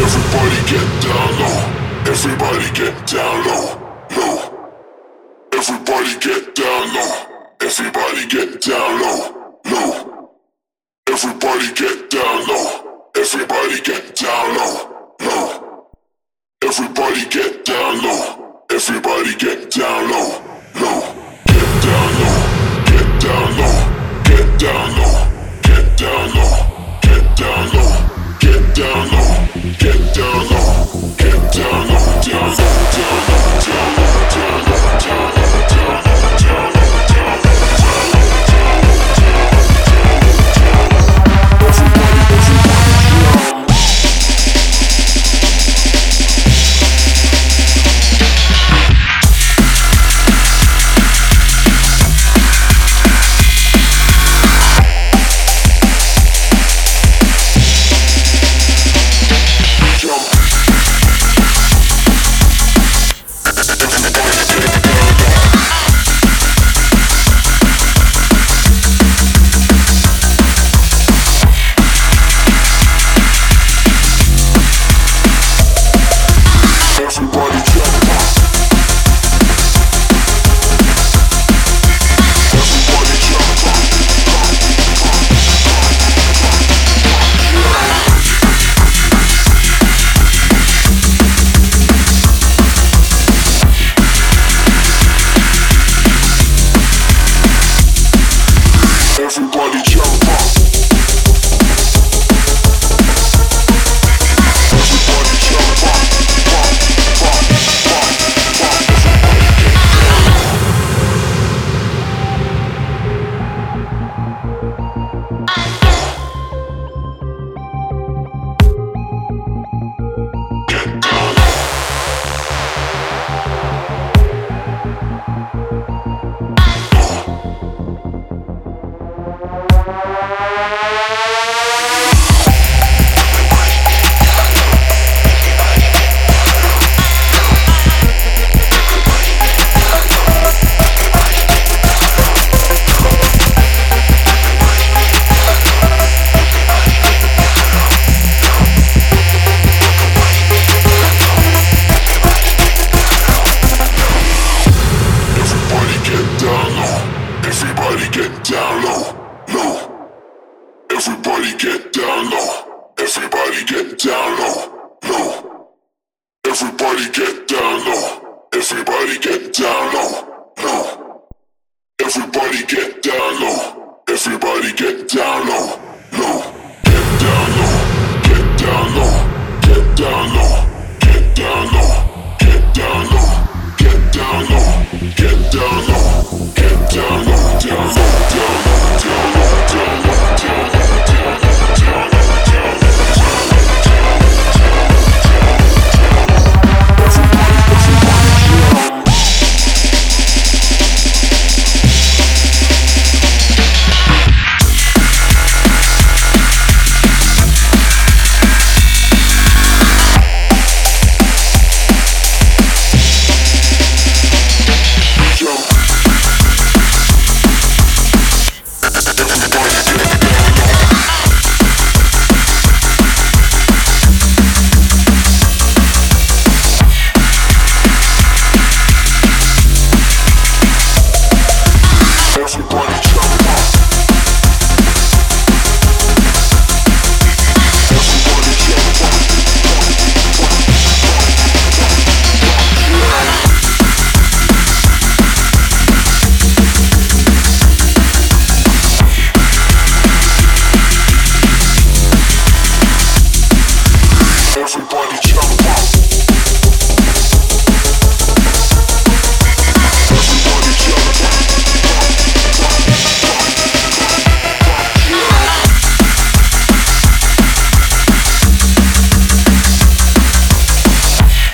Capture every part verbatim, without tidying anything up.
Everybody get down low. Everybody get down low, low. Everybody get down low. Everybody get down low, low. Everybody get down low. Everybody get down low, low. Everybody get down low. Everybody get down low, low. Get down low. Get down low. Get down low. Get down low. Get down low. Get down low. Get down low. Get down low. Down low. Down low. Down low. Down low. Down low. Down low. Down low.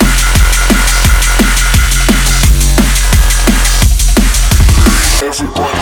Everybody